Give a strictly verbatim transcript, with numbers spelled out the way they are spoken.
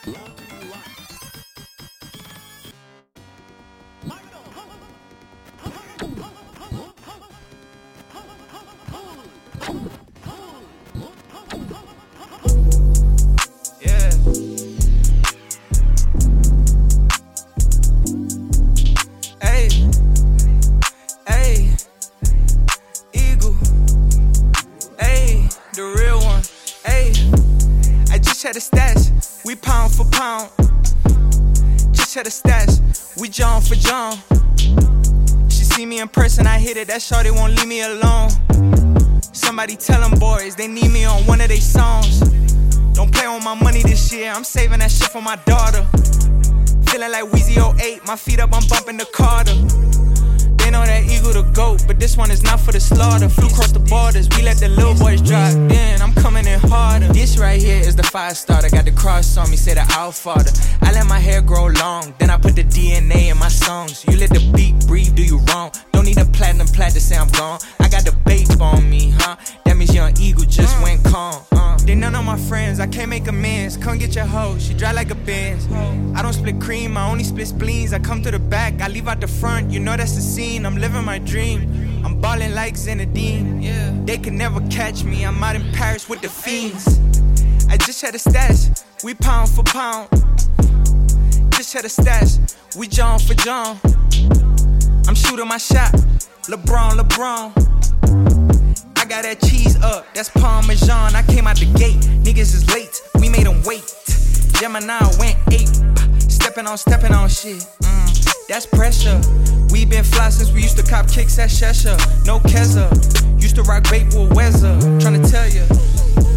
Yeah. Hey, hey, Eagle, hey, the real one, hey. I just had a stash, we pound for pound. Just had a stash, we John for John. She see me in person, I hit it, that shorty won't leave me alone. Somebody tell them boys, they need me on one of their songs. Don't play on my money this year, I'm saving that shit for my daughter. Feeling like Weezy oh eight, my feet up, I'm bumping the Carter. They know that Eagle the GOAT, but this one is not for the slaughter. Flew across the borders, we let the little boys drop. Then I'm coming in harder. This right here is the fire starter. Got the cross on me, say the Our Father. I let my hair grow long, then I put the D N A in my songs. You let the beat breathe, do you wrong? Don't need a platinum plat to say I'm gone. I got the babe on me, huh? That means young Eagle just went calm. Uh. They none of my friends, I can't make amends. Come get your hoe, she dry like a Benz. I don't split cream, I only split spleens. I come to the back, I leave out the front. You know that's the scene, I'm living my dream. I'm ballin' like Zinedine. Yeah. They can never catch me, I'm out in Paris with the fiends. I just had a stash, we pound for pound. Just had a stash, we John for John. I'm shooting my shot, LeBron, LeBron. I got that cheese up, that's Parmesan. I came out the gate, niggas is late, we made them wait. Gemini went ape, stepping on, stepping on shit. Mm, that's pressure. We been fly since we used to cop kicks at Cheshire. No Keza, used to rock Bape with Wezza. Tryna tell ya.